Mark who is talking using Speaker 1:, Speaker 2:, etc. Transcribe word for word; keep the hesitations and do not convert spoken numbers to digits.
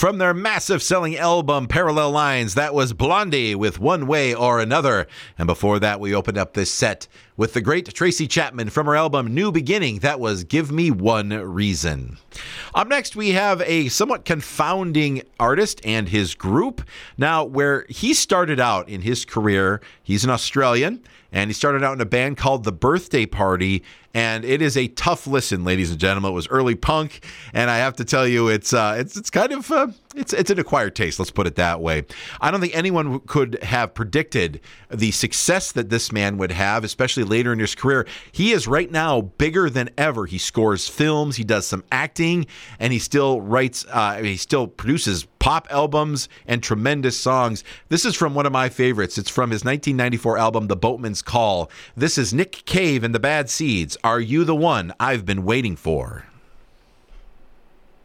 Speaker 1: From their massive selling album, Parallel Lines, that was Blondie with One Way or Another. And before that, we opened up this set with the great Tracy Chapman from her album New Beginning. That was Give Me One Reason. Up next, we have a somewhat confounding artist and his group. Now, where he started out in his career, he's an Australian, and he started out in a band called The Birthday Party. And it is a tough listen, ladies and gentlemen. It was early punk, and I have to tell you, it's uh, it's it's kind of uh, it's it's an acquired taste. Let's put it that way. I don't think anyone could have predicted the success that this man would have, especially later in his career. He is right now bigger than ever. He scores films, he does some acting, and he still writes. Uh, he still produces pop albums and tremendous songs. This is from one of my favorites. It's from his nineteen ninety-four album, The Boatman's Call. This is Nick Cave and the Bad Seeds. Are You the One I've Been Waiting For?